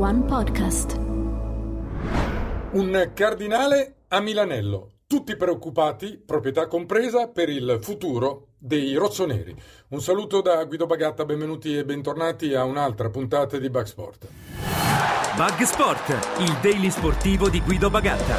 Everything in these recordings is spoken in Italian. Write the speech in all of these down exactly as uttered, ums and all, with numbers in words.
One Podcast. Un cardinale a Milanello. Tutti preoccupati, proprietà compresa, per il futuro dei rossoneri. Un saluto da Guido Bagatta, benvenuti e bentornati a un'altra puntata di Bug Sport. Bug Sport, il daily sportivo di Guido Bagatta.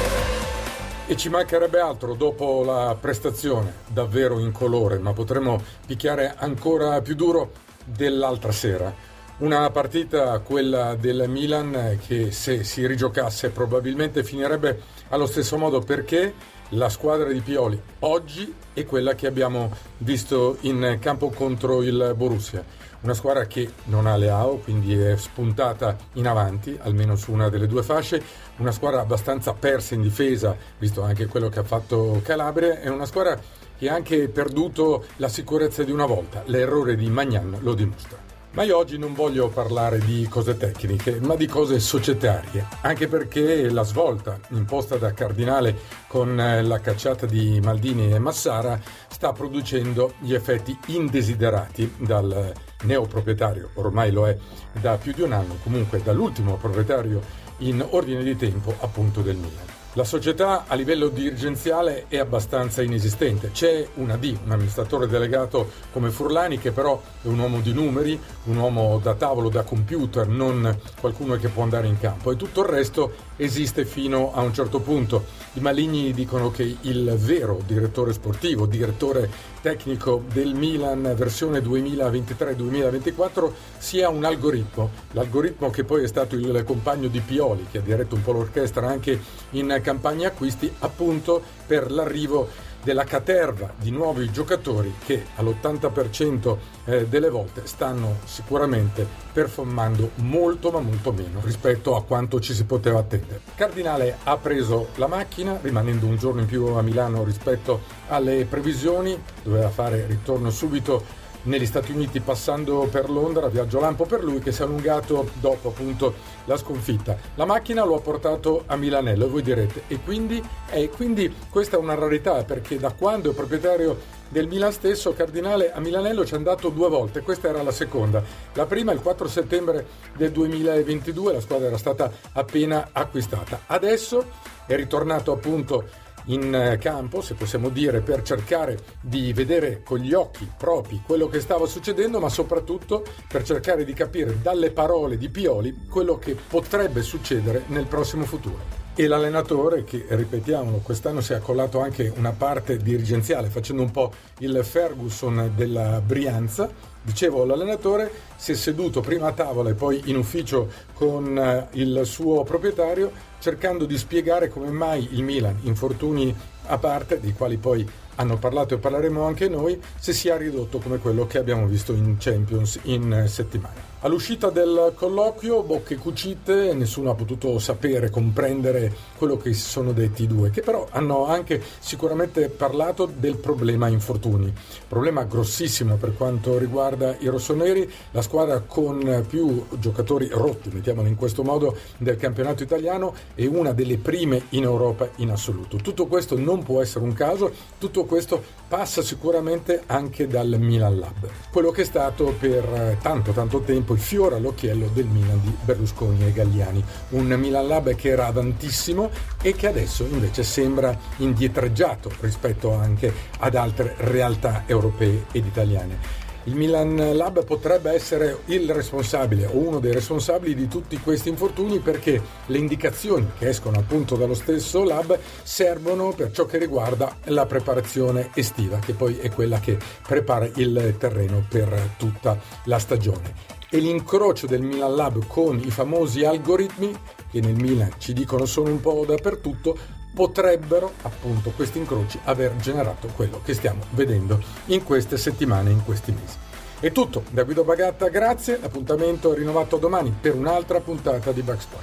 E ci mancherebbe altro dopo la prestazione davvero incolore, ma potremmo picchiare ancora più duro dell'altra sera. Una partita, quella del Milan, che se si rigiocasse probabilmente finirebbe allo stesso modo, perché la squadra di Pioli oggi è quella che abbiamo visto in campo contro il Borussia. Una squadra che non ha Leao, quindi è spuntata in avanti, almeno su una delle due fasce. Una squadra abbastanza persa in difesa, visto anche quello che ha fatto Calabria. È una squadra che ha anche perduto la sicurezza di una volta. L'errore di Maignan lo dimostra. Ma io oggi non voglio parlare di cose tecniche, ma di cose societarie, anche perché la svolta imposta da Cardinale con la cacciata di Maldini e Massara sta producendo gli effetti indesiderati dal neoproprietario, ormai lo è da più di un anno, comunque dall'ultimo proprietario in ordine di tempo appunto del Milan. La società a livello dirigenziale è abbastanza inesistente. C'è una D, un amministratore delegato come Furlani, che però è un uomo di numeri, un uomo da tavolo, da computer, non qualcuno che può andare in campo, e tutto il resto esiste fino a un certo punto. I maligni dicono che il vero direttore sportivo, direttore tecnico del Milan versione duemilaventitré duemilaventiquattro sia un algoritmo, l'algoritmo che poi è stato il compagno di Pioli, che ha diretto un po' l'orchestra anche in campagna acquisti, appunto per l'arrivo della caterva di nuovi giocatori che all'ottanta per cento delle volte stanno sicuramente performando molto ma molto meno rispetto a quanto ci si poteva attendere. Cardinale ha preso la macchina rimanendo un giorno in più a Milano rispetto alle previsioni, doveva fare ritorno subito negli Stati Uniti passando per Londra, viaggio lampo per lui, che si è allungato dopo appunto la sconfitta. La macchina lo ha portato a Milanello, e voi direte, e quindi? E quindi questa è una rarità, perché da quando è proprietario del Milan stesso, Cardinale a Milanello ci è andato due volte, questa era la seconda. La prima il quattro settembre del duemilaventidue, la squadra era stata appena acquistata. Adesso è ritornato appunto in campo, se possiamo dire, per cercare di vedere con gli occhi propri quello che stava succedendo, ma soprattutto per cercare di capire dalle parole di Pioli quello che potrebbe succedere nel prossimo futuro. E l'allenatore, che ripetiamolo, quest'anno si è accollato anche una parte dirigenziale, facendo un po' il Ferguson della Brianza. Dicevo, l'allenatore si è seduto prima a tavola e poi in ufficio con il suo proprietario, cercando di spiegare come mai il Milan, infortuni a parte, dei quali poi hanno parlato e parleremo anche noi, se sia ridotto come quello che abbiamo visto in Champions in settimana. All'uscita del colloquio, bocche cucite, nessuno ha potuto sapere, comprendere quello che si sono detti i due, che però hanno anche sicuramente parlato del problema infortuni. Problema grossissimo per quanto riguarda i rossoneri, la squadra con più giocatori rotti, mettiamolo in questo modo, del campionato italiano, è una delle prime in Europa in assoluto. Tutto questo non può essere un caso, tutto questo passa sicuramente anche dal Milan Lab, quello che è stato per tanto tanto tempo il fiore all'occhiello del Milan di Berlusconi e Galliani, un Milan Lab che era avantissimo e che adesso invece sembra indietreggiato rispetto anche ad altre realtà europee ed italiane. Il Milan Lab potrebbe essere il responsabile o uno dei responsabili di tutti questi infortuni, perché le indicazioni che escono appunto dallo stesso Lab servono per ciò che riguarda la preparazione estiva, che poi è quella che prepara il terreno per tutta la stagione. E l'incrocio del Milan Lab con i famosi algoritmi, che nel Milan ci dicono sono un po' dappertutto, potrebbero appunto questi incroci aver generato quello che stiamo vedendo in queste settimane, in questi mesi. È tutto da Guido Bagatta, grazie, l'appuntamento è rinnovato domani per un'altra puntata di Bug Sport.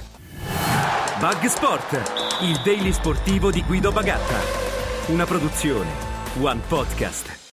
Bug Sport, il daily sportivo di Guido Bagatta, una produzione One Podcast.